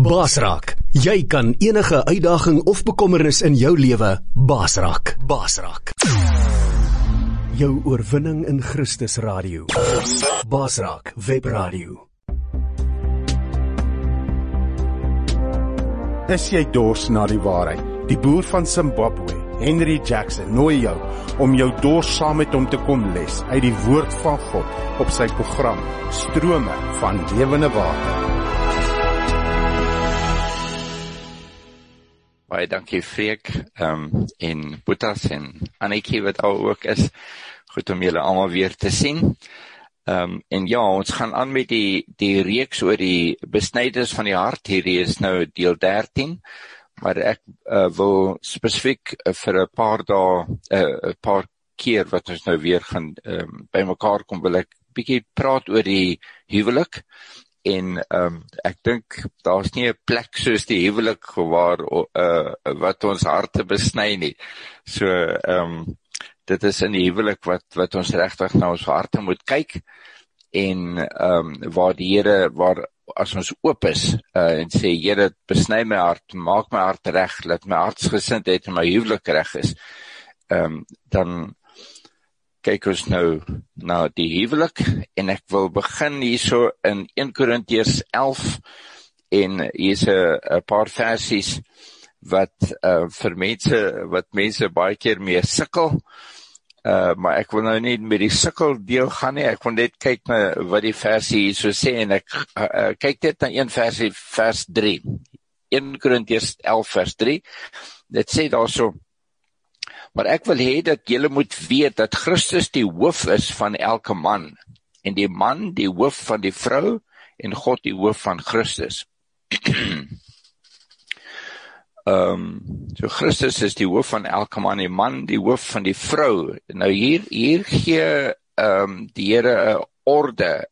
Baasraak. Jy kan enige uitdaging of bekommernis in jou lewe baasraak. Baasraak. Jou oorwinning in Christus Radio. Baasraak Webradio. Is jy dors na die waarheid? Die boer van Zimbabwe, Henry Jackson, nooi jou om jou dors saam met hom te kom les uit die woord van God op sy program Strome van Lewende Water. Baie dankie Freek en Boetas en Annetjie wat al ook is. Goed om julle almal weer te sien. En ja, ons gaan aan met die reeks oor die besnydenis van die hart. Hierdie is nou deel 13, maar ek wil spesifiek vir 'n paar dae, 'n paar keer wat ons nou weer gaan bymekaar kom, wil ek bietjie praat oor die huwelik. En ek dink daar's nie 'n plek soos die huwelik waar wat ons harte besny nie. So dit is in die huwelik wat ons regtig na ons harte moet kyk en waar die Here, waar as ons oop is en sê Here, besny my hart, maak my hart reg, laat my hartsgesindheid en my huwelik reg is, dan kyk ons nou na die huwelik en ek wil begin hierso in 1 Korintiërs 11 en hier's 'n paar versies wat vir mense baie keer mee sukkel, maar ek wil nou nie met die sukkel deel gaan nie, ek wil net kyk na wat die versie hierso sê en ek kyk net na een versie, vers 3, 1 Korintiërs 11 vers 3, dit sê daarso: maar ek wil hê dat julle moet weet dat Christus die hoof is van elke man, en die man die hoof van die vrou, en God die hoof van Christus. So Christus is die hoof van elke man, die man die hoof van die vrou. Nou hier gee die Here 'n orde.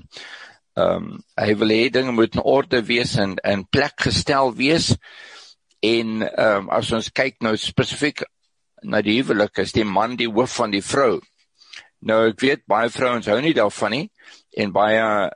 Hy wil hê dinge moet in orde wees en in plek gestel wees. En as ons kyk nou spesifiek na die huwelik, is die man die hoof van die vrou. Nou ek weet baie vrouens hou nie daarvan nie en baie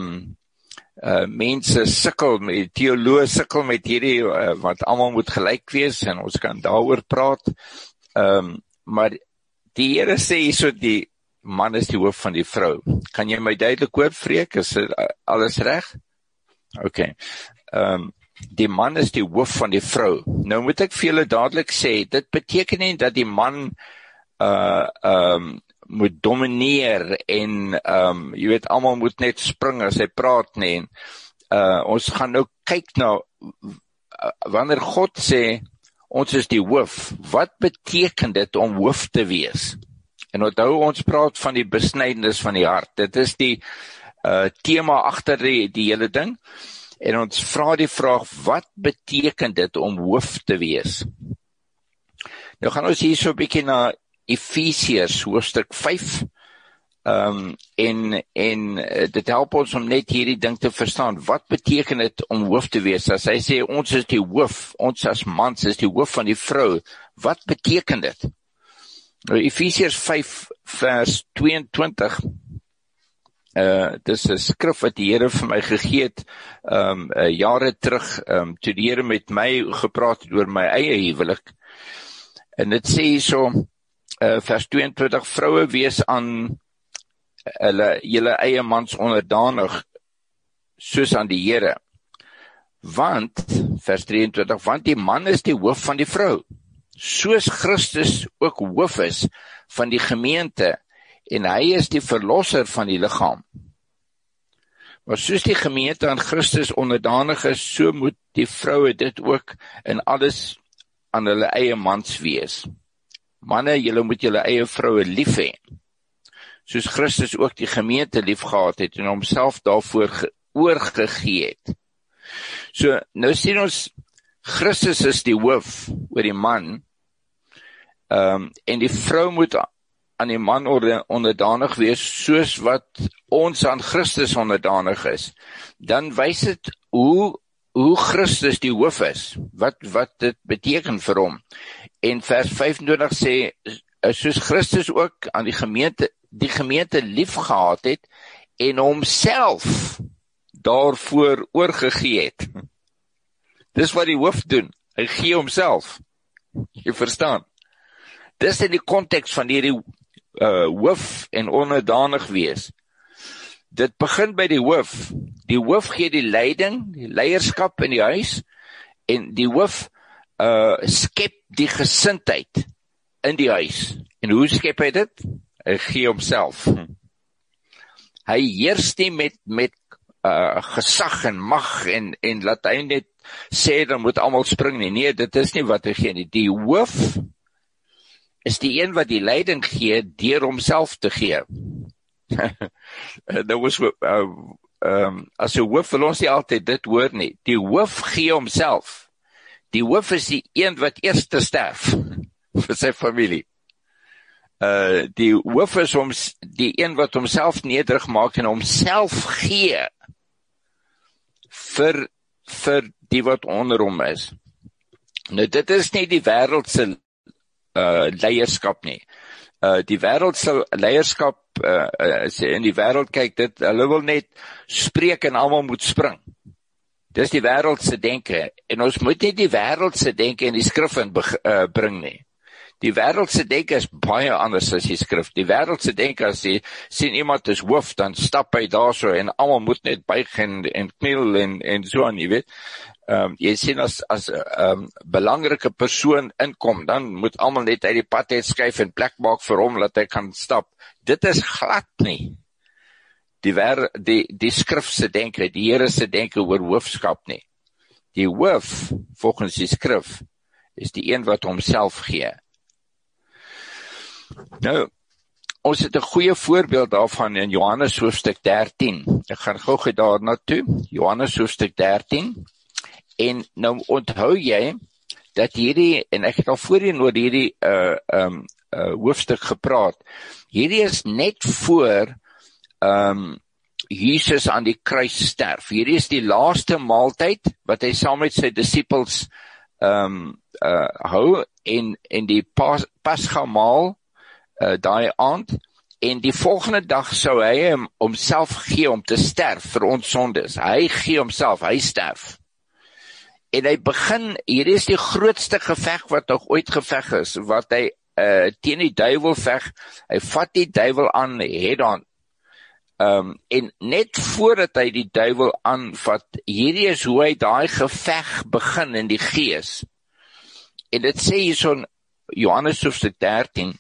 mense sukkel, teoloë sukkel met hierdie wat almal moet gelyk wees en ons kan daaroor praat. Maar die Here sê hierso die man is die hoof van die vrou. Kan jy my duidelik hoor, Freek? Is alles reg? Okay. Die man is die hoof van die vrou. Nou moet ek vir julle dadelik sê, dit beteken nie dat die man moet domineer en jy weet, almal moet net spring as hy praat nie. Ons gaan nou kyk na wanneer God sê ons is die hoof, wat beteken dit om hoof te wees? En onthou, ons praat van die besnydenis van die hart. Dit is die tema agter die hele ding. En ons vra die vraag, wat beteken dit om hoof te wees? Nou gaan ons hier so 'n bietjie na Efesiërs hoofstuk 5 en dit help ons om net hierdie ding te verstaan. Wat beteken dit om hoof te wees? As hy sê ons is die hoof, ons as mans is die hoof van die vrou, wat beteken dit? Nou Efesiërs 5 vers 22, dis 'n skrif wat die Here vir my gegee het jare terug, toe die Here met my gepraat het oor my eie huwelik. En dit sê hierso, vers 22, vroue wees aan julle eie mans onderdanig, soos aan die Here. Want, vers 23, want die man is die hoof van die vrou, soos Christus ook hoof is van die gemeente, en hy is die verlosser van die liggaam. Maar soos die gemeente aan Christus onderdanig is, so moet die vroue dit ook in alles aan hulle eie mans wees. Manne, julle moet julle eie vroue lief hê, soos Christus ook die gemeente lief gehad het en homself daarvoor oorgegee het. So, nou sien ons, Christus is die hoof oor die man, en die vrou moet aan die man onderdanig wees, soos wat ons aan Christus onderdanig is. Dan wys dit hoe Christus die hoof is, wat dit beteken vir hom. En vers 25 sê, soos Christus ook aan die gemeente lief gehad het, en homself daarvoor oorgegee het. Dis wat die hoof doen. Hy gee homself. Jy verstaan? Dis in die konteks van hierdie hoof en onderdanig wees. Dit begin by die hoof. Die hoof gee die leiding, die leierskap in die huis, en die hoof skep die gesindheid in die huis. En hoe skep hy dit? Hy gee homself. Hy heers nie met gesag en mag en laat hy net sê, dan moet almal spring nie. Nee, dit is nie wat hy gee nie. Die hoof is die een wat die leiding gee deur homself te gee. Daar was as 'n hoof wil ons nie altyd dit hoor nie. Die hoof gee homself. Die hoof is die een wat eers te sterf vir sy familie. Die hoof is die een wat homself nederig maak en homself gee vir die wat onder hom is. Nou dit is nie die wêreldse leierskap nie. Die wêreldse leierskap, as jy in die wêreld kyk, hulle wil net spreek en almal moet spring. Dis die wêreldse denke, en ons moet nie die wêreldse denke in die skrif in bring nie. Die wêreldse denke is baie anders as die skrif. Die wêreldse denke, as jy sien iemand is hoof, dan stap hy daar so, en almal moet net buig en kniel en so aan, jy weet. Jy sien as belangrike persoon inkom, dan moet almal net uit die pad uitskuif en plek maak vir hom, dat hy kan stap. Dit is glad nie die skrifse denke, die Here se denke oor hoofskap nie. Die hoof, volgens die skrif, is die een wat homself gee. Nou, ons het 'n goeie voorbeeld daarvan in Johannes hoofstuk 13. Ek gaan gou daarna toe, Johannes hoofstuk 13. En nou onthou jy, dat hierdie, en ek het al voorheen oor hierdie hoofstuk gepraat, hierdie is net voor Jesus aan die kruis sterf. Hierdie is die laaste maaltyd, wat hy saam met sy disippels hou, en die Pasgamaal, daai aand, en die volgende dag sou hy homself gee om te sterf vir ons sondes. Hy gee homself, hy sterf. En hy begin, hier is die grootste geveg wat nog ooit geveg is, wat hy teen die duiwel veg. Hy vat die duiwel aan, head on. En net voordat hy die duiwel aanvat, hierdie is hoe hy daai geveg begin in die gees. En dit sê hier so in Johannes hoofstuk 13,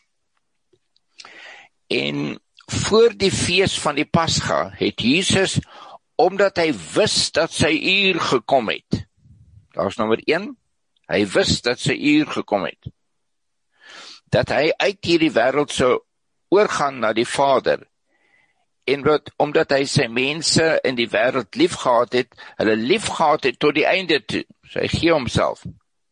en voor die fees van die Pasga het Jesus, omdat hy wis dat sy uur gekom het, daar is nommer 1, hy wis dat sy uur gekom het, dat hy uit hierdie wêreld sou oorgaan na die Vader, en omdat hy sy mense in die wêreld liefgehad het, hulle liefgehad het tot die einde toe, so hy gee homself.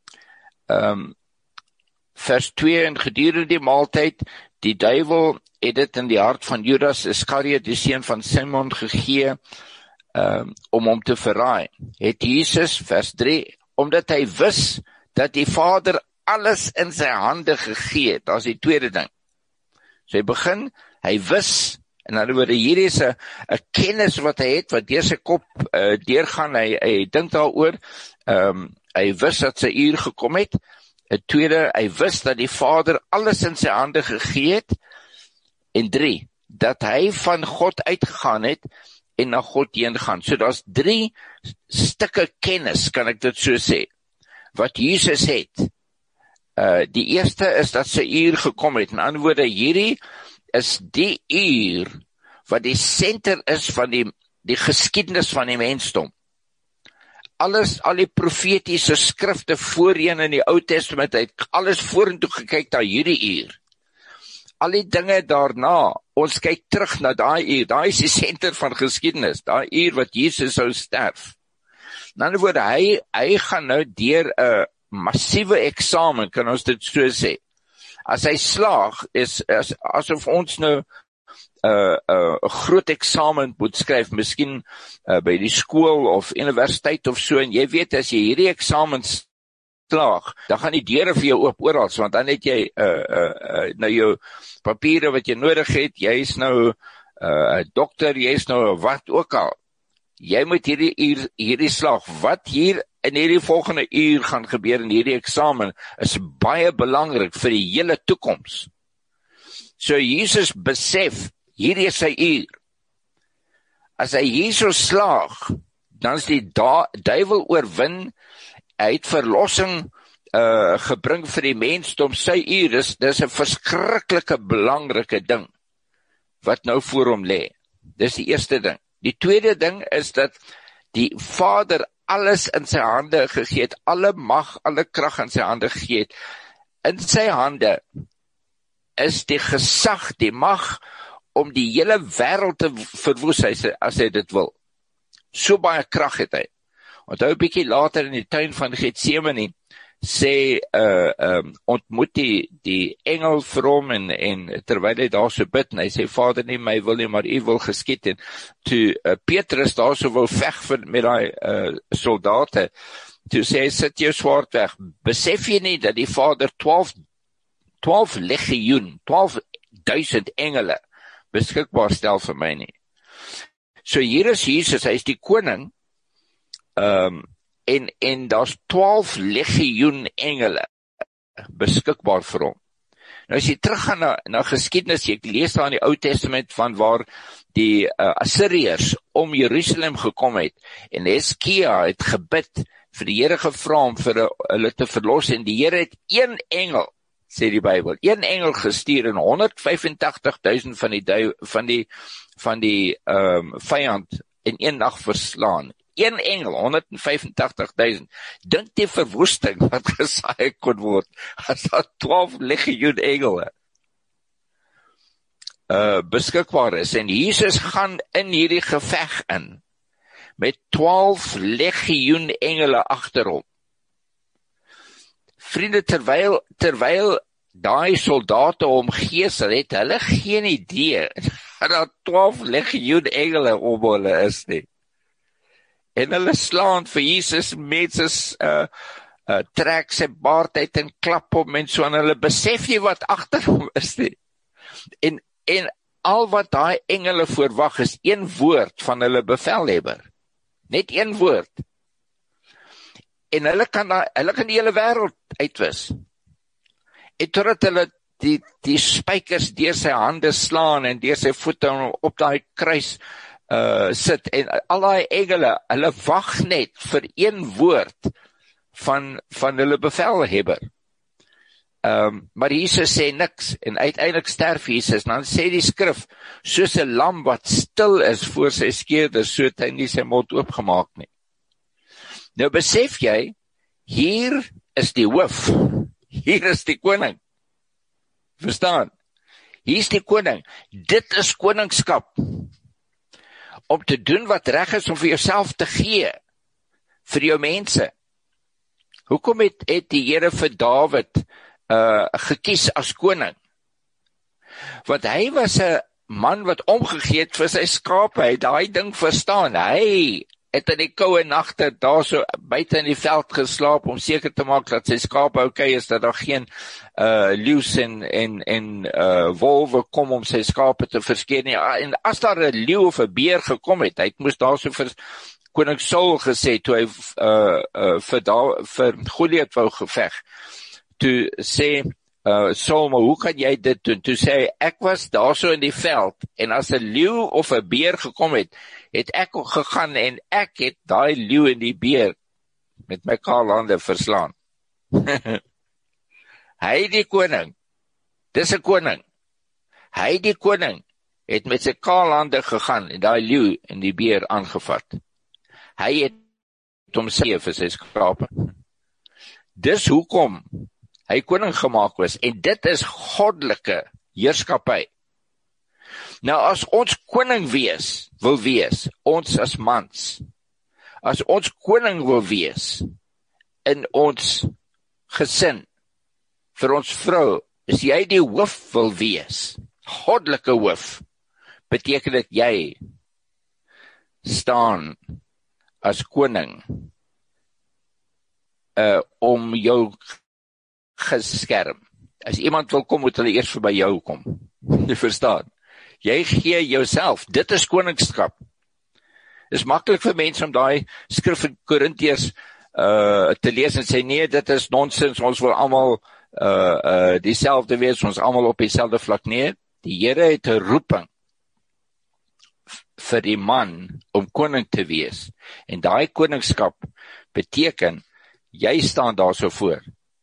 Vers 2, en gedurende die maaltyd, die duiwel het dit in die hart van Judas Iskariot, die seun van Simon, gegee, om hom te verraai. Het Jesus, vers 3, omdat hy wis dat die Vader alles in sy hande gegee het, dat is die tweede ding. So hy begin, hy wis, en dan oor hierdie is 'n kennis wat hy het, wat deur sy kop deurgaan, hy dink daaroor, hy wis dat sy uur gekom het. Tweede, hy wis dat die Vader alles in sy hande gegee het. En 3, dat hy van God uitgegaan het en na God heen gaan. So daar's 3 stukke kennis, kan ek dit so sê, wat Jesus het. Die eerste is dat sy uur gekom het. In ander woorde, hierdie is die uur wat die senter is van die geskiedenis van die mensdom. Al die profetiese skrifte voorheen in die Ou Testament, het alles vorentoe gekyk na hierdie uur. Al die dinge daarna, ons kyk terug na daai uur, daai is die senter van geskiedenis, daai uur wat Jesus sou sterf. In ander woorde, hy gaan nou deur 'n massiewe eksamen, kan ons dit so sê. As hy slaag, is asof ons nou 'n groot eksamen moet skryf, miskien by die skool of universiteit of so, en jy weet, as jy hierdie eksamen slaag, dan gaan die deure vir jou oop oral, want dan het jy nou jou papiere wat jy nodig het, jy is nou 'n dokter, jy is nou wat ook al. Jy moet hierdie slaag, wat hier in hierdie volgende uur gaan gebeur in hierdie eksamen, is baie belangrik vir die hele toekoms. So Jesus besef, hierdie is sy uur. As hy hierso slaag, dan is die duiwel oorwin, hy het verlossing gebring vir die mensdom, sy uur, dis 'n verskriklike belangrike ding, wat nou voor hom lê. Dis die eerste ding. Die tweede ding is dat die Vader alles in sy hande gegee het, alle mag, alle krag in sy hande gegee het. In sy hande is die gesag, die mag, om die hele wêreld te verwoes, as hy dit wil. So baie krag het hy. Onthou 'n bietjie later in die tuin van Getsemane, sê, ontmoet die engel vir hom, en terwyl hy daar so bid, en hy sê, Vader, nie my wil nie, maar u wil geskied, en toe Petrus daar so wil veg met die soldate, toe sê hy, sit jou swaard weg, besef jy nie, dat die Vader 12 legioen, 12.000 engele, beskikbaar stel vir my nie. So hier is Jesus, hy is die koning, en daar's 12 legioen engele beskikbaar vir hom. Nou as jy teruggaan na geskiedenis, ek lees daar in die Ou Testament van waar die Assiriërs om Jerusalem gekom het, en Heskia het gebid, vir die Here gevra om vir hulle te verlos, en die Here het een engel, sê die Bybel, een engel gestuur, en 185.000 van die vyand in een nag verslaan. Een engel, 185.000. Dink die verwoesting wat gesaai kon word, as daar 12 legioen engele beskikbaar is. En Jesus gaan in hierdie geveg in, met 12 legioen engele agter hom. Vriende, terwyl daai soldate hom geesel het, hulle geen idee, dat daar 12 legioen engele om hulle is nie. En hulle slaan vir Jesus, mense trek sy baard uit en klap hom en so, en hulle besef nie wat agter hom is nie. En al wat daai engele voorwag is een woord van hulle bevelhebber. Net een woord. En hulle kan die hele wêreld uitwis. En totdat hulle die spykers deur sy hande slaan en deur sy voete op daai kruis sit, en al die engele, hulle wag net vir een woord van hulle bevelhebber. Maar Jesus sê niks, en uiteindelik sterf Jesus, dan sê die skrif, soos 'n lam wat stil is voor sy skeerder, so het hy nie sy mond oopgemaak nie. Nou besef jy, hier is die hoof, hier is die koning. Verstaan? Hier is die koning. Dit is koningskap. Om te doen wat reg is, om vir jouself te gee, vir jou mense. Hoekom het die Here vir Dawid gekies as koning? Want hy was 'n man wat omgegee het vir sy skape, hy het daai ding verstaan, hy het in die koue nagte daar so buite in die veld geslaap, om seker te maak dat sy skape okay is, dat daar geen leeu's en wolwe kom om sy skape te verskeer nie. En as daar 'n leeu of 'n beer gekom het, hy moes daar so vir koning Saul gesê, toe hy vir Goliat wou geveg, toe sê Saul, maar hoe kan jy dit doen? Toe sê hy, ek was daar so in die veld, en as 'n leeu of 'n beer gekom het, het ek gegaan, en ek het daai leeu en die beer met my kaal hande verslaan. Hy die koning, dis 'n koning, hy die koning, het met sy kaal hande gegaan, en daai leeu en die beer aangevat. Hy het homself vir sy skape. Dis hoekom hy koning gemaak was, en dit is goddelike heerskappy. Nou as ons koning wil wees, ons as mans, as ons koning wil wees, in ons gesin, vir ons vrou, as jy die hoof wil wees, goddelike hoof, beteken dit jy staan as koning, om jou geskerm. As iemand wil kom, moet hulle eers verby jou kom. Jy verstaan? Jy gee jouself, dit is koningskap. Dit is maklik vir mense om daai skrif in Korintiërs te lees en sê, nee, dit is nonsens, ons wil almal dieselfde wees, ons almal op dieselfde vlak. Nee, die Here het 'n roeping vir die man om koning te wees. En daai koningskap beteken, jy staan daar so voor.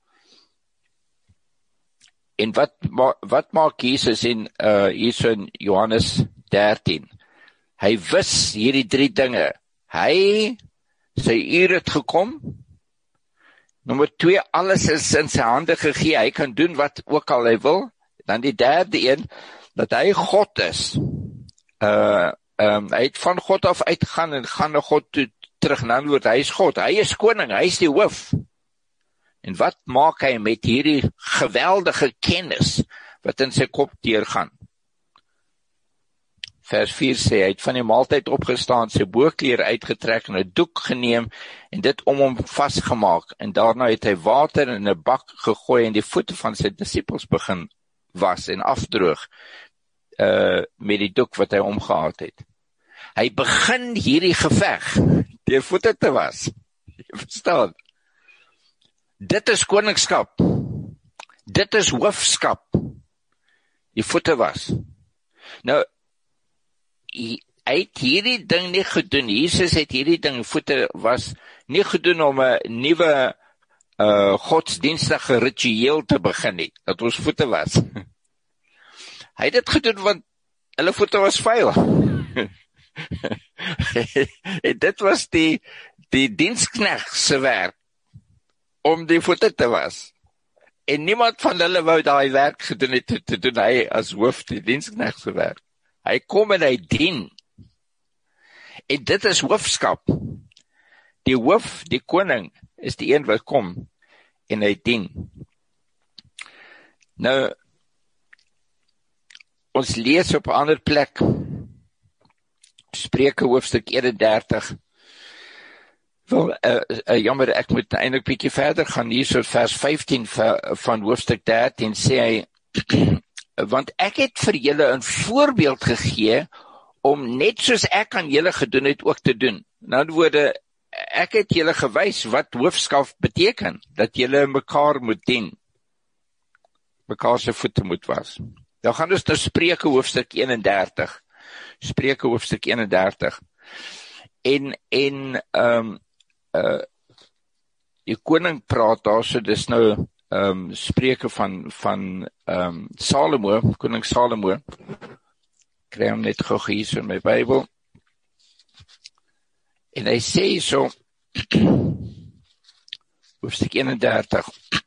En wat maak Jesus in Johannes 13? Hy wis hierdie 3 dinge. Sy uur het gekom. Nommer 2, alles is in sy hande gegee. Hy kan doen wat ook al hy wil. Dan die 3de een, dat hy God is. Hy het van God af uitgegaan en gaan na God toe terug. In ander woord, hy is God. Hy is koning. Hy is die hoof. En wat maak hy met hierdie geweldige kennis wat in sy kop deurgaan? Vers 4 sê, hy het van die maaltyd opgestaan, sy boklere uitgetrek en 'n doek geneem en dit om hom vasgemaak. En daarna het hy water in 'n bak gegooi en die voete van sy disippels begin was en afdroog met die doek wat hy omgehad het. Hy begin hierdie geveg deur voete te was. Jy verstaan? Dit is koningskap. Dit is hoofskap. Die voete was. Nou, hy het hierdie ding nie gedoen. Jesus het hierdie ding, voete was, nie gedoen om 'n nuwe godsdienstige ritueel te begin nie, dat ons voete was. Hy het dit gedoen want hulle voete was vuil. En dit was die diensknegt se werk om die voete te was. En niemand van hulle wou daai werk gedoen het te doen, hy as hoof die diensknegt se werk. Hy kom en hy dien. En dit is hoofskap. Die hoof, die koning, is die een wat kom en hy dien. Nou, ons lees op 'n ander plek, Spreuke hoofstuk 31. Wel, jammer, ek moet eintlik bietjie verder gaan, hier so vers 15 van hoofstuk 13, sê hy, want ek het vir julle 'n voorbeeld gegee, om net soos ek aan julle gedoen het, ook te doen. In ander woorde, ek het julle gewys wat hoofskap beteken, dat julle mekaar moet dien, mekaar se voete moet was. Dan gaan ons na Spreuke hoofstuk 31, Spreuke hoofstuk 31, en die koning praat daar, so dis nou Spreuke van Salomo, koning Salomo, kry hom net gou hier so in my Bybel, en hy sê so, hoofstuk 31,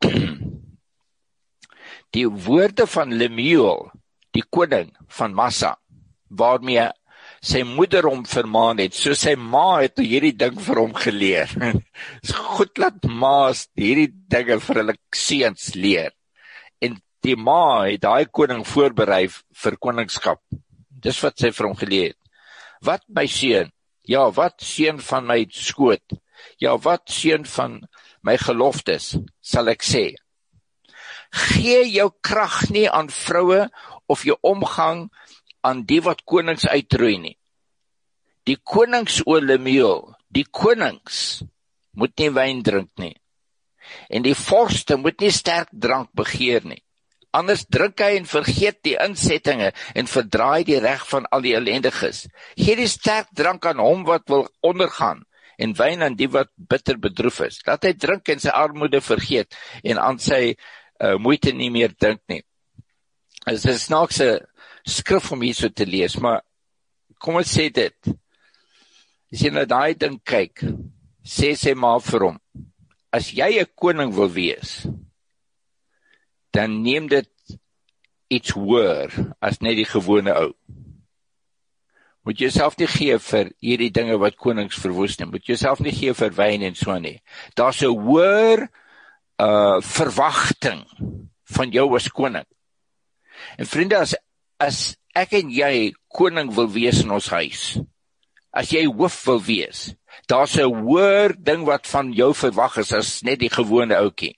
die woorde van Lemuel, die koning van Massa, waarmee sy moeder hom vermaan het, so sy ma het hierdie ding vir hom geleer. Is goed laat ma's hierdie dinge vir hulle seuns leer. En die ma het daai koning voorberei vir koningskap. Dis wat sy vir hom geleer het. Wat my seun? Ja, wat seun van my skoot? Ja, wat seun van my geloftes, sal ek sê. Gee jou krag nie aan vroue of jou omgang aan die wat konings uitroei nie. Die konings, o Lemuel, die konings moet nie wyn drink nie. En die vorste moet nie sterk drank begeer nie. Anders drink hy en vergeet die insettinge en verdraai die reg van al die ellendiges. Gee die sterk drank aan hom wat wil ondergaan en wyn aan die wat bitter bedroef is. Laat hy drink en sy armoede vergeet en aan sy moeite nie meer dink nie. Dit is 'n snaakse skrif om hier so te lees, maar kom ons sê dit. As jy na daai ding kyk, sê sy maar vir hom, as jy 'n koning wil wees, dan neem dit iets hoër as net die gewone ou. Moet jouself nie gee vir hierdie dinge wat konings verwoes nie. Moet jouself nie gee vir wyn en so nie. Daar's 'n hoër verwagting van jou as koning. En vriende, as ek en jy koning wil wees in ons huis, as jy hoof wil wees, daar's 'n hoër ding wat van jou verwag is as net die gewone ouetjie.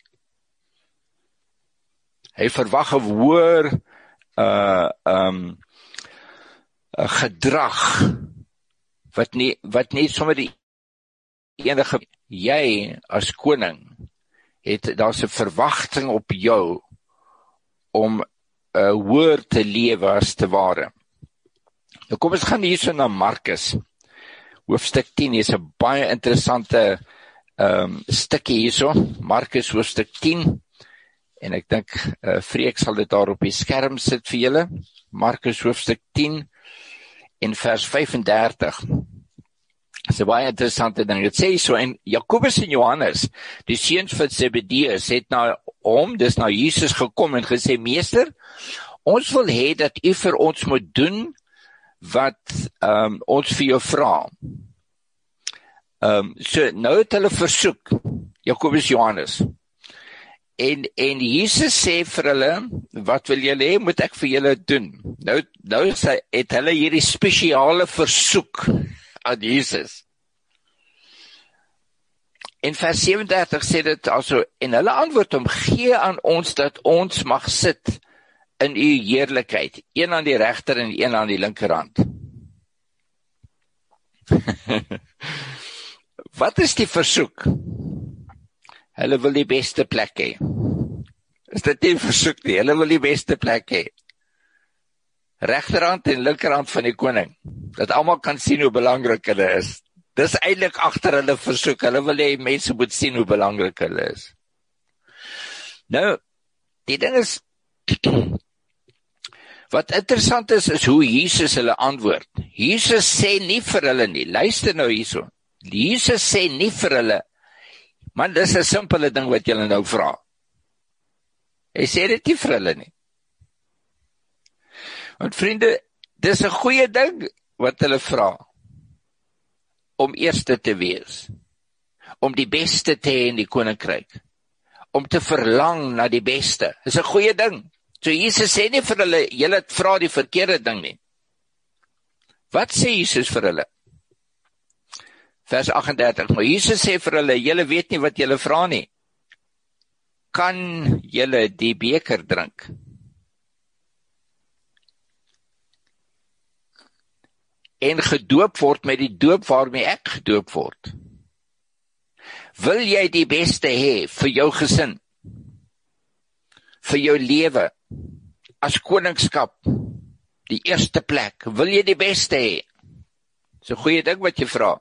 Hy verwag 'n hoër gedrag wat nie sommer die enige, jy as koning, daar's 'n verwagting op jou, om hoër te lewe as te ware. Nou kom ons gaan hierso na Markus, hoofstuk 10, is 'n baie interessante stukkie hierso, Markus hoofstuk 10, en ek dink, Freek sal dit daar op die skerm sit vir julle, Markus hoofstuk 10, en vers 35, dis 'n baie interessante ding, dit sê so, en Jakobus en Johannes, die seuns van Zebedeus, het na hom, dis na Jesus gekom en gesê, Meester, ons wil hê dat u vir ons moet doen, wat ons vir jou vra. So, nou het hulle versoek, Jakobus Johannes, en Jesus sê vir hulle, wat wil julle hê, moet ek vir julle doen? Nou het hulle hierdie spesiale versoek aan Jesus. En vers 37 sê dit also, en hulle antwoord hom, gee aan ons dat ons mag sit in u heerlikheid, een aan die regter en een aan die linkerhand. Wat is die versoek? Hulle wil die beste plek hê. Is dit nie versoek nie? Hulle wil die beste plek hê. Regterhand en linkerhand van die koning. Dat almal kan sien hoe belangrik hulle is. Dis eintlik agter hulle versoek. Hulle wil hê mense moet sien hoe belangrik hulle is. Nou, die ding is, wat interessant is hoe Jesus hulle antwoord. Jesus sê nie vir hulle nie, luister nou hierso. Jesus sê nie vir hulle, man, dis 'n simpele ding wat julle nou vra. Hy sê dit nie vir hulle nie. Want vriende, dis 'n goeie ding wat hulle vra, om eerste te wees, om die beste te hê in die koninkryk, om te verlang na die beste, dis 'n goeie ding. So Jesus sê nie vir hulle, julle vra die verkeerde ding nie. Wat sê Jesus vir hulle? Vers 38, maar Jesus sê vir hulle, julle weet nie wat julle vra nie. Kan julle die beker drink? En gedoop word met die doop waarmee ek gedoop word? Wil jy die beste hê vir jou gesin? Vir jou lewe? As koningskap? Die eerste plek? Wil jy die beste hê? Dis 'n goeie ding wat jy vra.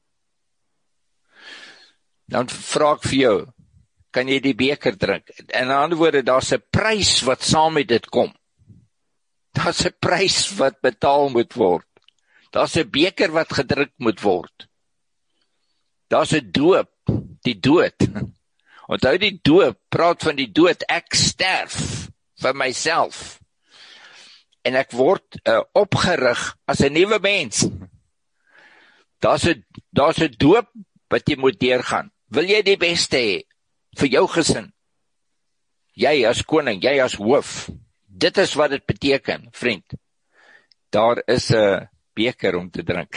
Dan vra ek vir jou, kan jy die beker drink? In ander woorde, daar's 'n prys wat saam met dit kom. Daar's 'n prys wat betaal moet word. Daar's 'n beker wat gedrink moet word. Daar's 'n doop, die dood. Onthou die doop, praat van die dood, ek sterf vir myself. En ek word opgerig as 'n nuwe mens. Daar's 'n doop wat jy moet deurgaan. Wil jy die beste hê vir jou gesin? Jy as koning, jy as hoof. Dit is wat dit beteken, vriend. Daar is 'n beker om te drink.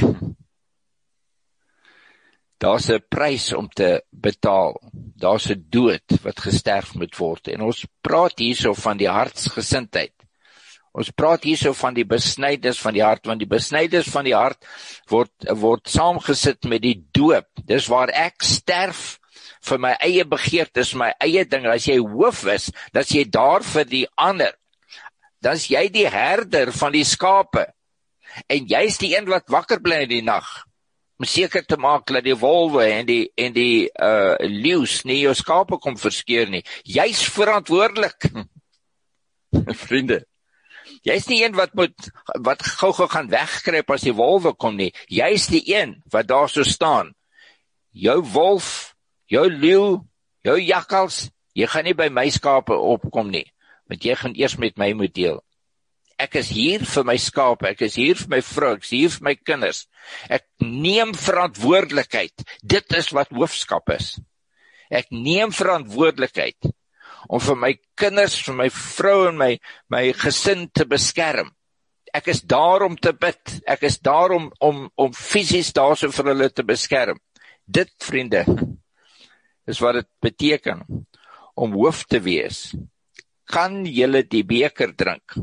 Daar's 'n prys om te betaal. Daar's 'n dood wat gesterf moet word. En ons praat hierso van die hartsgesindheid. Ons praat hierso van die besnydenis van die hart, want die besnydenis van die hart word saamgesit met die doop. Dis waar ek sterf vir my eie begeertes, my eie ding. As jy hoof is, dan is jy daar vir die ander. Dan is jy die herder van die skape. En jy is die een wat wakker bly in die nag, om seker te maak dat die wolwe en die leeu's nie jou skape kom verskeur nie. Jy's verantwoordelik. Vriende, jy's nie een wat gou gaan wegkruip as die wolwe kom nie. Jy's die een wat daar so staan. Jou wolf, jou leeu, jou jakkals, jy gaan nie by my skape opkom nie, want jy gaan eers met my moet deel. Ek is hier vir my skape, ek is hier vir my vrou, ek is hier vir my kinders. Ek neem verantwoordelikheid. Dit is wat hoofskap is. Ek neem verantwoordelikheid om vir my kinders, vir my vrou en my gesin te beskerm. Ek is daar om te bid. Ek is daar om fisies daar so vir hulle te beskerm. Dit, vriende, is wat dit beteken om hoof te wees. Kan julle die beker drink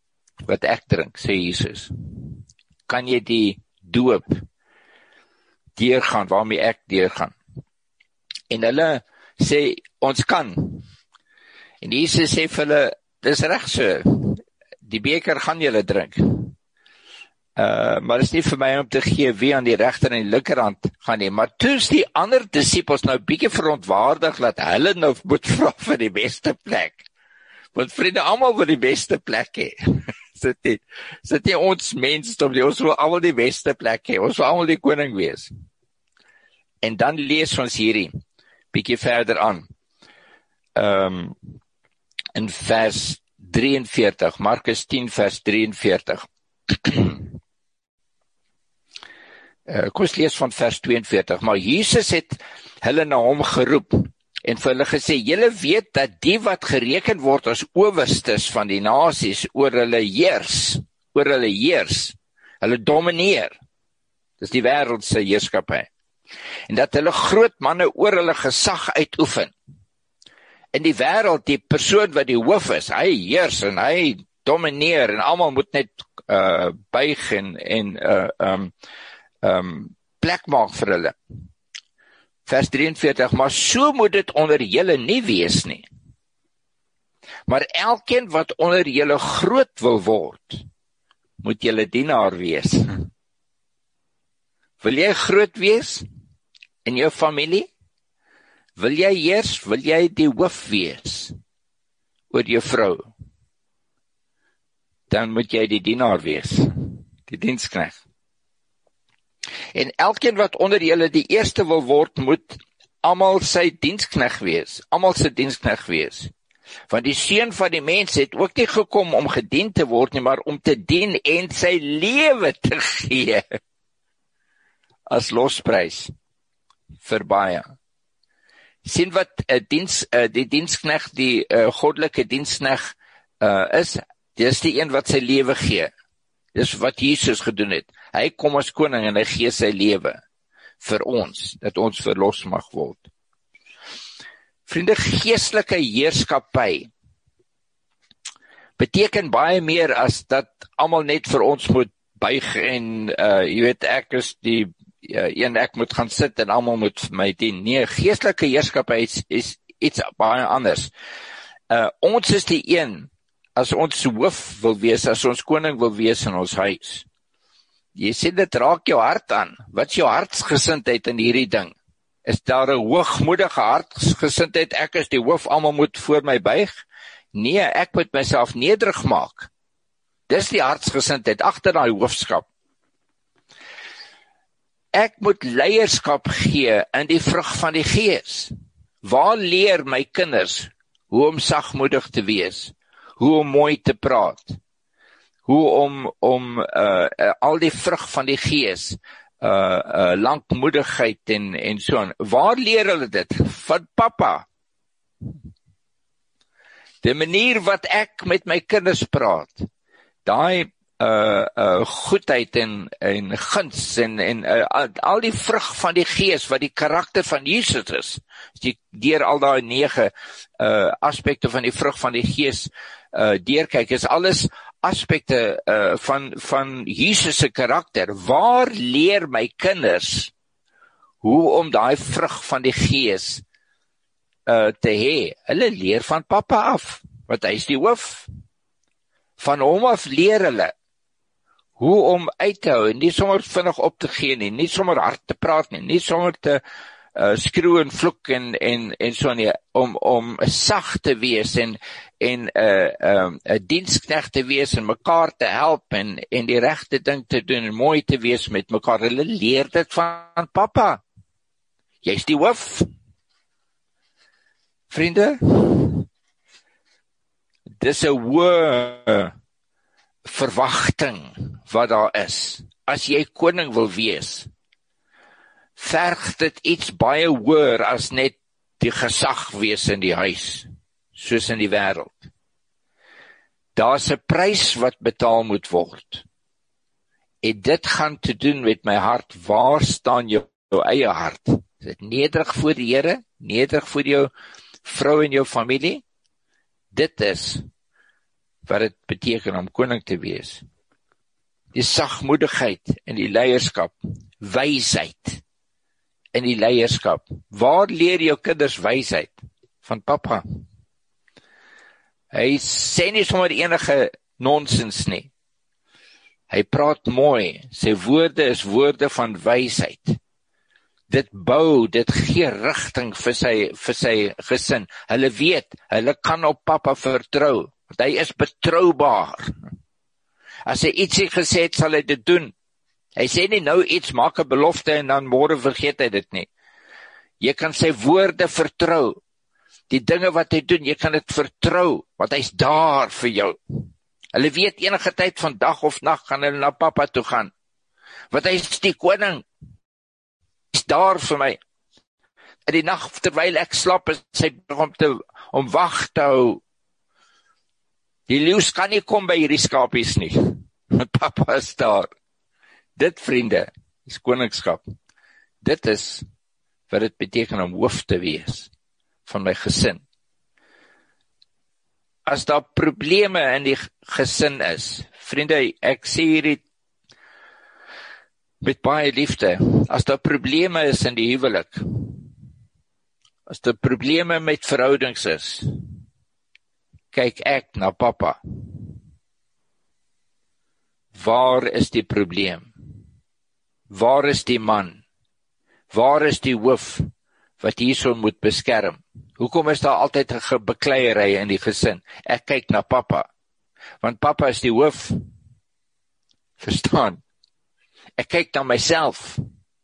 wat ek drink, sê Jesus? Kan jy die doop deurgaan, waarmee ek deurgaan. En hulle sê, ons kan. En Jesus sê vir hulle, dis reg so, die beker gaan julle drink. Maar is nie vir my om te gee wie aan die regter en die linkerhand gaan nie. Maar toe is die ander disippels nou bietjie verontwaardig dat hulle nou moet vra vir die beste plek. Want vriende, almal wil die beste plek hê. Sit nie ons mensdom nie, ons wil almal die beste plek hê. Ons wil almal die koning wees. En dan lees ons hierdie bietjie verder aan. In vers 43, Markus 10 vers 43. Kom ons lees van vers 42. Maar Jesus het hulle na hom geroep en vir hulle gesê, julle weet dat die wat gereken word as owerstes van die nasies oor hulle heers, hulle domineer. Dis die wêreldse heerskappy. En dat hulle groot manne oor hulle gesag uitoefen. In die wêreld, die persoon wat die hoof is, hy heers en hy domineer en almal moet net buig en plek maak vir hulle. Vers 43, maar so moet dit onder julle nie wees nie. Maar elkeen wat onder julle groot wil word, moet julle dienaar wees. Wil jy groot wees in jou familie? Wil jy heers, wil jy die hoof wees oor jou vrou? Dan moet jy die dienaar wees, die diensknegt. En elkeen wat onder julle die eerste wil word, moet almal sy diensknegt wees, almal sy diensknegt wees. Want die seun van die mens het ook nie gekom om gedien te word nie, maar om te dien en sy lewe te gee as losprys vir baie. Sien wat die diensknegt, die goddelike diensknegt is, dis die een wat sy lewe gee. Dis wat Jesus gedoen het. Hy kom as koning en hy gee sy lewe vir ons, dat ons verlos mag word. Vriende, geestelike heerskappy beteken baie meer as dat almal net vir ons moet buig en jy weet, ek is die ek moet gaan sit en almal moet vir my dien. Nee, geestelike heerskappy is iets baie anders. Ons is die een, as ons hoof wil wees, as ons koning wil wees in ons huis. Jy sê dit raak jou hart aan. Wat is jou hartsgesindheid in hierdie ding? Is daar 'n hoogmoedige hartsgesindheid, ek is die hoof, almal moet voor my buig? Nee, ek moet myself nederig maak. Dis die hartsgesindheid agter daai hoofskap. Ek moet leierskap gee in die vrug van die Gees. Waar leer my kinders hoe om sagmoedig te wees? Hoe om mooi te praat? Hoe om al die vrug van die Gees, lankmoedigheid en so aan. Waar leer hulle dit? Van pappa. Die manier wat ek met my kinders praat, daai goedheid en guns en al die vrug van die Gees wat die karakter van Jesus is. As jy deur al daai 9 aspekte van die vrug van die Gees deurkyk, is alles aspekte van Jesus se karakter. Waar leer my kinders hoe om daai vrug van die Gees te hê? Hulle leer van pappa af, want hy is die hoof. Van hom af leer hulle hoe om uit te hou, nie sommer vinnig op te gee nie, nie sommer hard te praat nie, nie sommer te skreeu en vloek en so nie, om sag te wees en 'n diensknegt te wees en mekaar te help en die regte ding te doen en mooi te wees met mekaar. Hulle leer dit van pappa. Jy's die hoof. Vriende, dis 'n hoë verwagting wat daar is. As jy koning wil wees, verg dit iets baie hoër as net die gesag wees in die huis, soos in die wêreld. Daar's 'n prys wat betaal moet word. En dit gaan te doen met my hart. Waar staan jou eie hart? Is dit nederig voor die Here? Nederig voor jou vrou en jou familie? Dit is wat dit beteken om koning te wees. Die sagmoedigheid en die leierskap, wysheid. in die leierskap. Waar leer jou kinders wysheid? Van pappa. Hy sê nie sommer enige nonsens nie. Hy praat mooi, sy woorde is woorde van wysheid. Dit bou, dit gee rigting vir sy gesin. Hulle weet, hulle kan op pappa vertrou, want hy is betroubaar. As hy ietsie gesê het, sal hy dit doen. Hy sê nie nou iets, maak 'n belofte en dan môre vergeet hy dit nie. Jy kan sy woorde vertrou. Die dinge wat hy doen, jy kan dit vertrou, want hy's daar vir jou. Hulle weet enige tyd van dag of nag gaan hulle na pappa toe gaan. Want hy is die koning. Hy is daar vir my. In die nag terwyl ek slaap, is hy om wag te hou. Die leeu's kan nie kom by hierdie skapies nie. Want pappa is daar. Dit, vriende, is koningskap. Dit is wat dit beteken om hoof te wees van my gesin. As daar probleme in die gesin is, vriende, ek sê hierdie met baie liefde, as daar probleme is in die huwelik, as daar probleme met verhoudings is, kyk ek na pappa. Waar is die probleem? Waar is die man? Waar is die hoof wat hierso moet beskerm? Hoekom is daar altyd 'n bekleierery in die gesin? Ek kyk na pappa, want pappa is die hoof. Verstaan? Ek kyk na myself.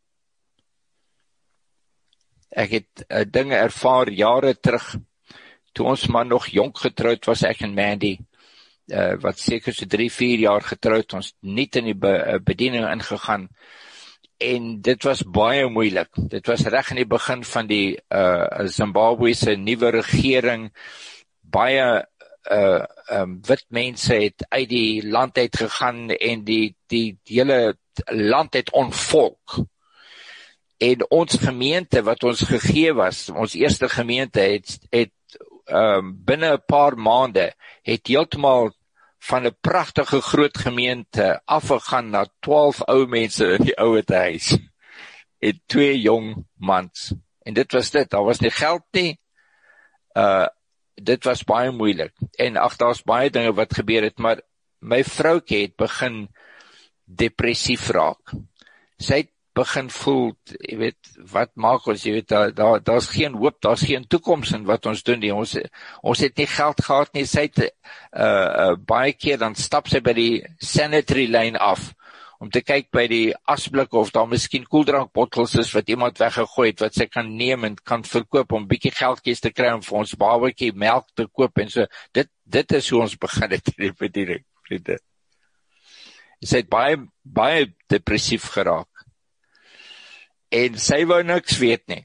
Ek het dinge ervaar jare terug, toe ons man nog jonk getroud was, ek en Mandy, wat seker so 3-4 jaar getroud, ons nie in die bediening ingegaan, en dit was baie moeilik. Dit was reg in die begin van die Zimbabwe se nuwe regering. Baie wit mense het uit die land uit gegaan en die hele land het ontvolk. En ons gemeente wat ons gegee was, ons eerste gemeente het binne 'n paar maande het heeltemal van 'n pragtige groot gemeente afgegaan na 12 ou mense in die ouete huis en 2 jong mans. En dit was dit, daar was nie geld nie. Dit was baie moeilik. En daar's baie dinge wat gebeur het, maar my vroukie het begin depressief raak. Sy het begin voel, jy weet, wat maak ons, jy weet, daar's geen hoop, daar's geen toekoms in wat ons doen nie. Ons het nie geld gehad nie. Sy het baie keer dan stap sy by die sanitary lane af om te kyk by die asblik of daar miskien koeldrankbottels is wat iemand weggegooi het wat sy kan neem en kan verkoop om bietjie geldjies te kry om vir ons babatjie melk te koop en so. Dit is hoe ons begin het in die bediening, vriende. Sy het baie depressief geraak. En sy wou niks weet nie.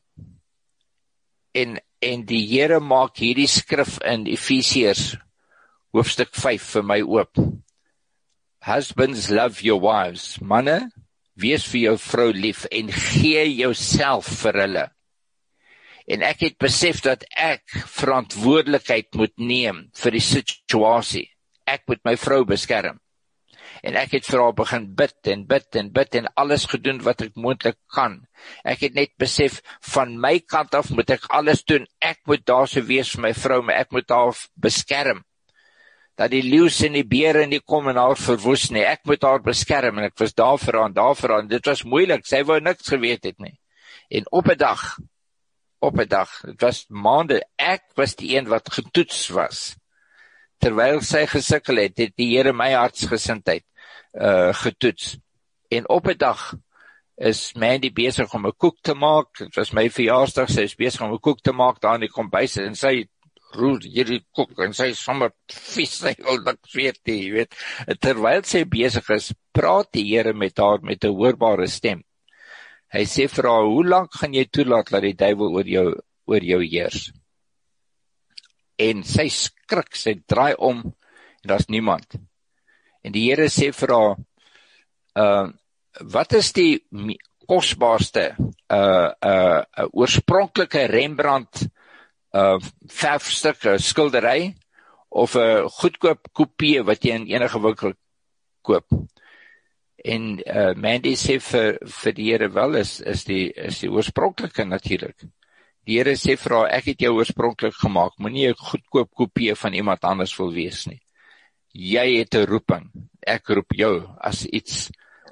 En die Here maak hierdie skrif in Efesiërs hoofstuk 5 vir my oop. Husbands, love your wives. Manne, wees vir jou vrou lief en gee jouself vir hulle. En ek het besef dat ek verantwoordelikheid moet neem vir die situasie. Ek moet my vrou beskerm. En ek het vir haar begin bid en alles gedoen wat ek moontlik kan. Ek het net besef, van my kant af moet ek alles doen. Ek moet daar so wees vir my vrou, maar ek moet haar beskerm. Dat die leeu's en die beere nie kom en haar verwoes nie. Ek moet haar beskerm en ek was daar vir haar. En dit was moeilik, sy wou niks geweet het nie. En op 'n dag, dit was maande, ek was die een wat getoets was. Terwyl sy gesukkel het die Here my hartsgesindheid getoets. En op 'n dag is Mandy besig om 'n koek te maak. Dit was my verjaarsdag, sy is besig om 'n koek te maak daar in die kombuis en sy roer hierdie koek en sy is sommer vies, sy wil niks weet nie, jy weet. Terwyl sy besig is, praat die Here met haar met 'n hoorbare stem. Hy sê vir haar, hoe lank gaan jy toelaat dat die duiwel oor jou heers? En sy skrik, sy draai om en daar's niemand. En die Here sê vir haar, wat is die kosbaarste oorspronklike Rembrandt verfstuk, skildery of 'n goedkoop kopie wat jy in enige winkel koop? En Mandy sê vir die Here wel is die oorspronklike natuurlik. Die Here sê vir haar, ek het jou oorspronklik gemaak, moenie 'n goedkoop kopie van iemand anders wil wees nie. Jy het 'n roeping, ek roep jou as iets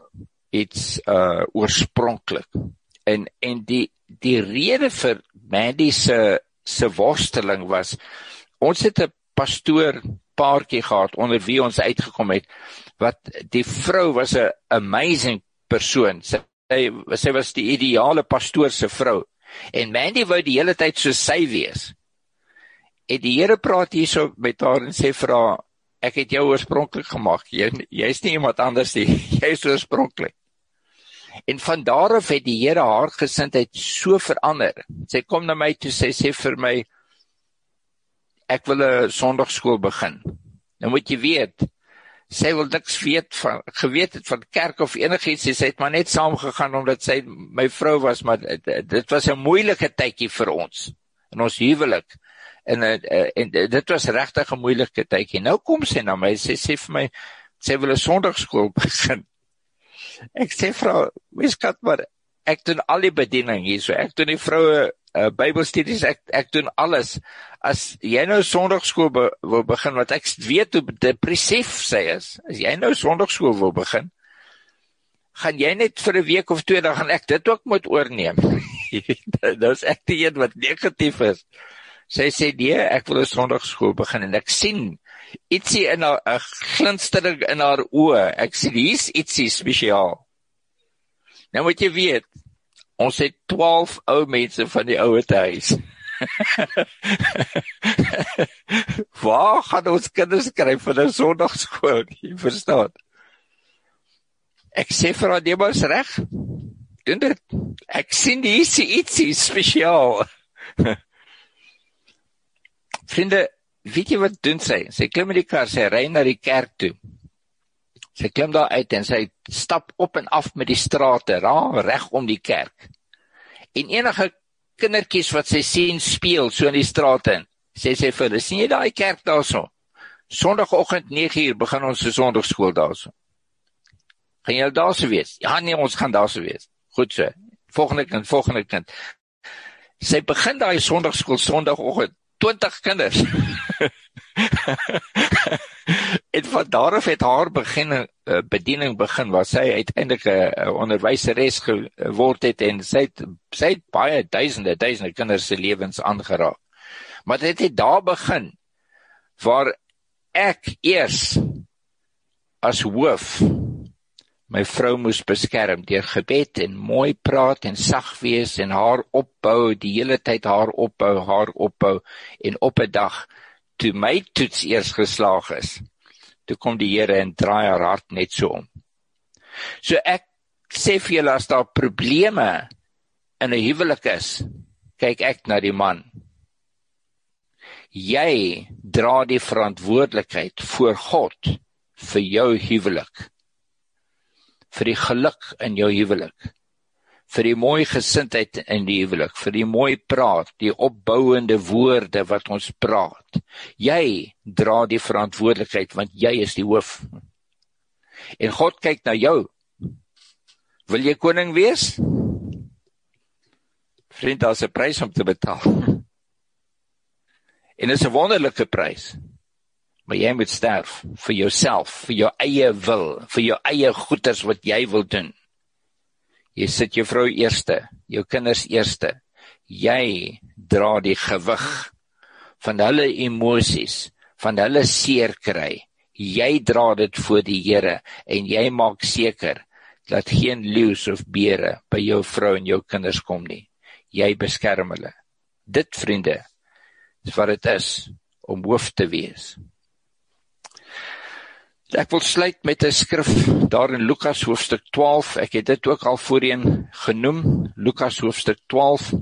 oorspronklik. En die rede vir Mandy se worsteling was, ons het 'n pastoor paartjie gehad, onder wie ons uitgekom het, wat die vrou was 'n amazing persoon, sy was die ideale pastoor se vrou, en Mandy wou die hele tyd soos sy wees, en die Here praat hierso met haar en sê vir haar, ek het jou oorspronklik gemaak, jy is nie iemand anders nie, jy is oorspronklik. En van daaraf het die Here haar gesindheid so verander. Sy kom na my toe, sy sê vir my, ek wil 'n Sondagskool begin. Nou moet jy weet, sy wil niks geweet het van kerk of enigiets, sy het maar net saamgegaan omdat sy my vrou was, maar dit was 'n moeilike tydjie vir ons, in ons huwelik. En dit was regtig 'n moeilike tydjie. Nou kom sy na my, sy sê vir my, sy wil 'n Sondagskool begin. Ek sê vrou, skat maar, ek doen al die bediening hier, so ek doen die vroue Bybelstudies, ek doen alles. As jy nou Sondagskool wil begin, wat ek weet hoe depressief sy is, as jy nou Sondagskool wil begin, gaan jy net vir 'n week of 2, dan gaan ek dit ook moet oorneem. Nou is ek die een wat negatief is. Sy sê, nee, ek wil 'n Sondagskool begin, en ek sien ietsie in haar, 'n glinstering in haar oë, ek sien, hier's ietsie spesiaal. Nou moet jy weet, ons het 12 ou mense van die ouete huis. Waar gaan ons kinders kry vir 'n Sondagskool? Jy verstaan. Ek sê vir haar, nee, maar is reg. Doen dit. Ek sien hier's ietsie spesiaal. Vriende, weet jy wat doen sy? Sy klim in die kar, sy ry na die kerk toe. Sy klim daar uit en sy stap op en af met die strate, reg om die kerk. En enige kindertjies wat sy sien speel so in die strate, sê sy vir hulle, sien jy daai kerk daarso? Sondagoggend 9:00 begin ons 'n Sondagskool daarso. Gaan jy daarso wees? Ja nee, ons gaan daarso wees. Goed so. Volgende kind. Sy begin daai Sondagskool Sondagoggend, 20 kinders. En van daaraf het haar bediening begin, waar sy uiteindelik 'n onderwyseres geword het, en sy het baie duisende kinders se lewens aangeraak. Maar dit het daar begin, waar ek eers as hoof my vrou moes beskerm deur gebed en mooi praat en sag wees en haar opbou, die hele tyd haar opbou, en op 'n dag, toe my toets eers geslaag is, toe kom die Here en draai haar hart net so om. So ek sê vir julle, as daar probleme in 'n huwelik is, kyk ek na die man. Jy dra die verantwoordelikheid voor God vir jou huwelik, vir die geluk in jou huwelik, vir die mooi gesindheid in die huwelik, vir die mooi praat, die opbouende woorde wat ons praat. Jy dra die verantwoordelikheid, want jy is die hoof. En God kyk na jou. Wil jy koning wees? Vriend, daar is 'n prys om te betaal. En dit is 'n wonderlike prys. Maar jy moet sterf vir jouself, vir jou eie wil, vir jou eie goeders wat jy wil doen. Jy sit jou vrou eerste, jou kinders eerste. Jy dra die gewig van hulle emosies, van hulle seer kry. Jy dra dit voor die Here, en jy maak seker dat geen leeu's of beere by jou vrou en jou kinders kom nie. Jy beskerm hulle. Dit, vriende, is wat dit is om hoof te wees. Ek wil sluit met 'n skrif daar in Lukas hoofstuk 12. Ek het dit ook al voorheen genoem, Lukas hoofstuk 12.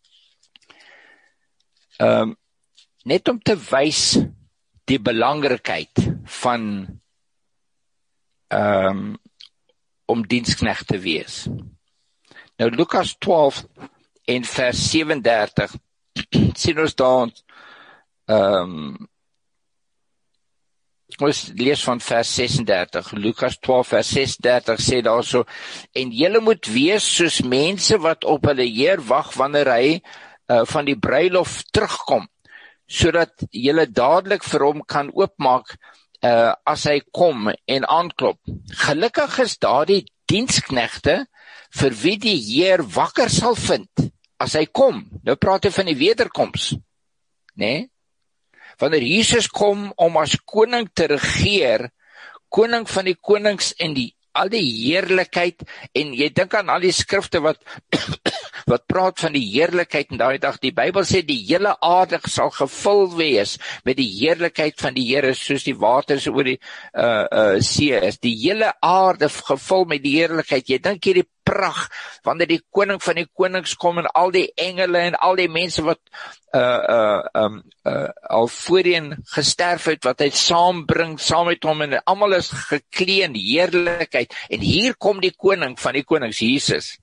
Net om te wys die belangrikheid van om diensknegt te wees. Nou Lukas 12 en vers 37 sien ons daar Ons lees van vers 36, Lukas 12 vers 36 sê daarso, en julle moet wees soos mense wat op hulle Heer wag wanneer hy van die bruilof terugkom, sodat julle dadelik vir hom kan oopmaak as hy kom en aanklop. Gelukkig is daardie diensknegte vir wie die Heer wakker sal vind as hy kom. Nou praat hy van die wederkoms, né? Wanneer Jesus kom om as koning te regeer, koning van die konings en al die heerlikheid, en jy dink aan al die skrifte wat praat van die heerlikheid in daai dag. Die Bybel sê die hele aarde sal gevul wees met die heerlikheid van die Here, soos die waters oor die see is. Die hele aarde gevul met die heerlikheid. Jy dink hierdie pragt, wanneer die koning van die konings kom en al die engele en al die mense wat al voorheen gesterf het, wat hy saambring, saam met hom, en almal is geklee in heerlikheid, en hier kom die koning van die konings, Jesus.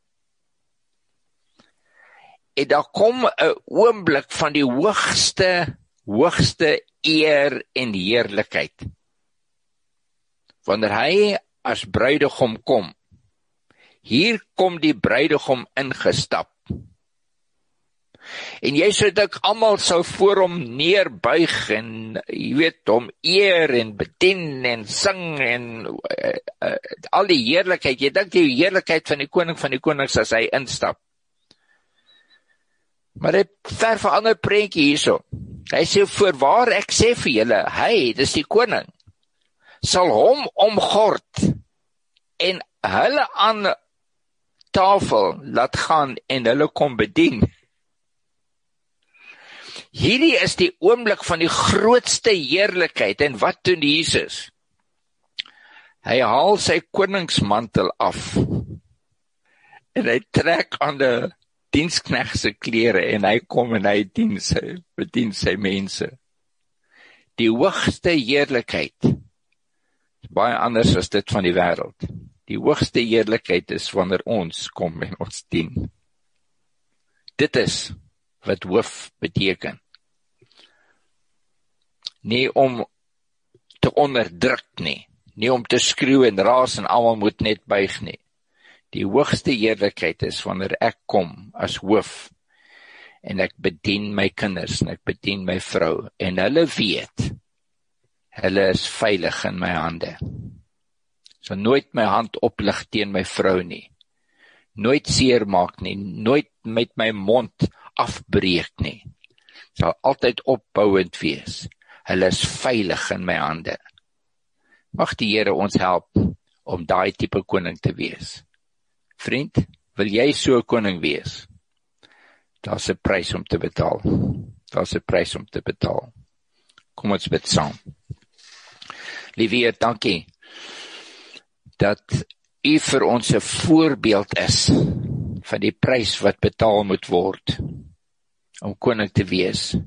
En daar kom 'n oomblik van die hoogste eer en heerlikheid, wanneer hy as bruidegom kom. Hier kom die bruidegom ingestap. En jy sou dink almal sou voor hom neerbuig en jy weet hom eer en bedien en sing en al die heerlikheid. Jy dink die heerlikheid van die koning van die konings as hy instap. Maar dit ver verander prentjie hierso. Hy sê, voorwaar ek sê vir julle, hy, dis die koning, sal hom omgord en hulle aan tafel laat gaan en hulle kom bedien. Hierdie is die oomblik van die grootste heerlikheid. En wat doen Jesus? Hy haal sy koningsmantel af en hy trek aan die diensknegt se klere en hy kom en hy bedien sy mense. Die hoogste heerlikheid is baie anders as dit van die wêreld. Die hoogste heerlikheid is wanneer ons kom en ons dien. Dit is wat hoof beteken. Nie om te onderdruk nie, nie om te skreeu en raas en almal moet net buig nie. Die hoogste heerlikheid is wanneer ek kom as hoof en ek bedien my kinders en ek bedien my vrou en hulle weet, hulle is veilig in my hande. So nooit my hand oplig teen my vrou nie, nooit seer maak nie, nooit met my mond afbreek nie, sal altyd opbouend wees. Hulle is veilig in my hande. Mag die Here ons help om daai tipe koning te wees. Vriend, wil jy so 'n koning wees? Daar's 'n prys om te betaal. Daar's 'n prys om te betaal. Kom ons bid saam. Liewe Heer, dankie dat U vir ons 'n voorbeeld is van die prys wat betaal moet word om koning te wees.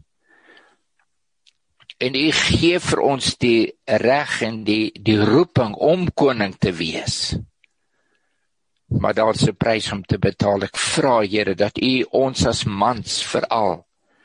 En U gee vir ons die reg en die roeping om koning te wees. Maar daar is 'n prys om te betaal. Ek vra, Here, dat U ons as mans veral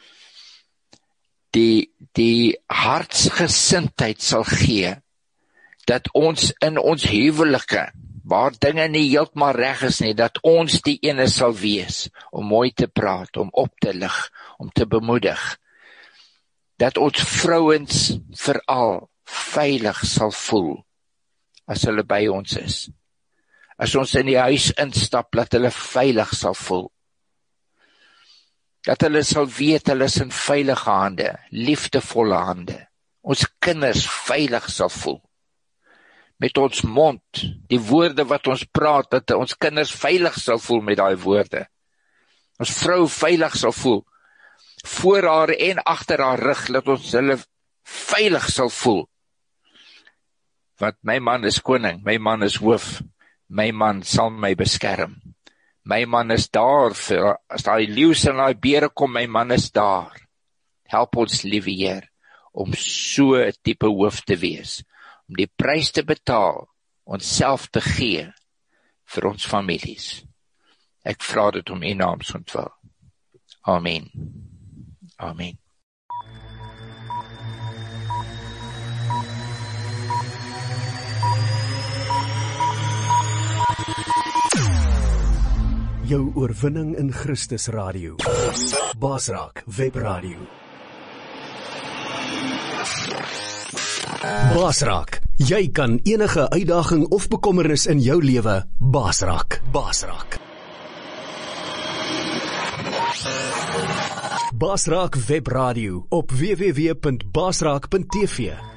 die hartsgesindheid sal gee, dat ons in ons huwelike, waar dinge nie heeltemal reg is nie, dat ons die ene sal wees om mooi te praat, om op te lig, om te bemoedig. Dat ons vrouens veral veilig sal voel as hulle by ons is. As ons in die huis instap, dat hulle veilig sal voel. Dat hulle sal weet, hulle is in veilige hande, liefdevolle hande. Ons kinders veilig sal voel. Met ons mond, die woorde wat ons praat, dat ons kinders veilig sal voel met daai woorde. Ons vrou veilig sal voel. Voor haar en agter haar rug, dat ons hulle veilig sal voel. Want my man is koning, my man is hoof, my man sal my beskerm. My man is daar, as daai leeu's en daai beere kom, my man is daar. Help ons, liewe Heer, om so 'n tipe hoof te wees, om die prys te betaal, onsself te gee vir ons families. Ek vra dit om U naam se ontwil. Amen. Amen. Jou oorwinning in Christus Radio. Basraak Webradio. Basraak, jy kan enige uitdaging of bekommernis in jou lewe basraak. Basraak. Basraak Webradio op www.basraak.tv